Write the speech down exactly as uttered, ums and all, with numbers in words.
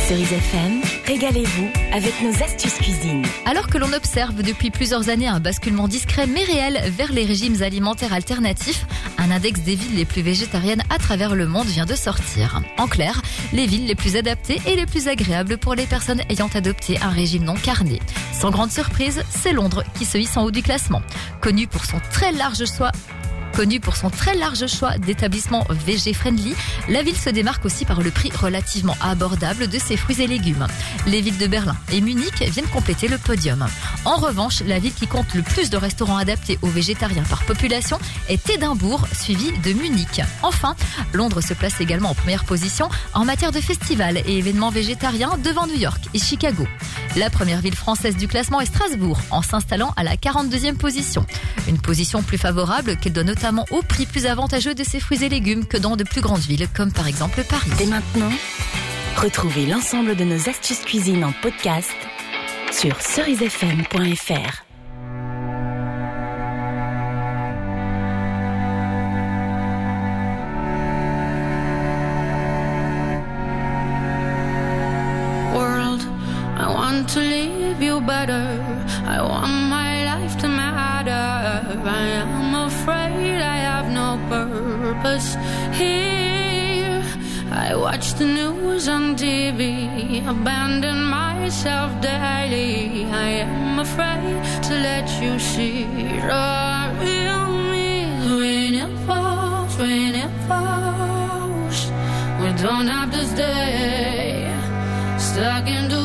Cerise F M, régalez-vous avec nos astuces cuisine. Alors que l'on observe depuis plusieurs années un basculement discret mais réel vers les régimes alimentaires alternatifs, un index des villes les plus végétariennes à travers le monde vient de sortir. En clair, les villes les plus adaptées et les plus agréables pour les personnes ayant adopté un régime non carné. Sans grande surprise, c'est Londres qui se hisse en haut du classement. Connu pour son très large choix Connue pour son très large choix d'établissements végé-friendly, la ville se démarque aussi par le prix relativement abordable de ses fruits et légumes. Les villes de Berlin et Munich viennent compléter le podium. En revanche, la ville qui compte le plus de restaurants adaptés aux végétariens par population est Édimbourg, suivi de Munich. Enfin, Londres se place également en première position en matière de festivals et événements végétariens devant New York et Chicago. La première ville française du classement est Strasbourg, en s'installant à la quarante-deuxième position. Une position plus favorable qu'elle doit notamment au prix plus avantageux de ses fruits et légumes que dans de plus grandes villes, comme par exemple Paris. Dès maintenant, retrouvez l'ensemble de nos astuces cuisine en podcast sur cerise f m point f r. World, I want to leave you better. I want my life to matter. I am afraid I have no purpose here. I watch the news on T V, abandon myself daily. I am afraid to let you see the real me. When it falls, when it falls, we don't have to stay stuck in the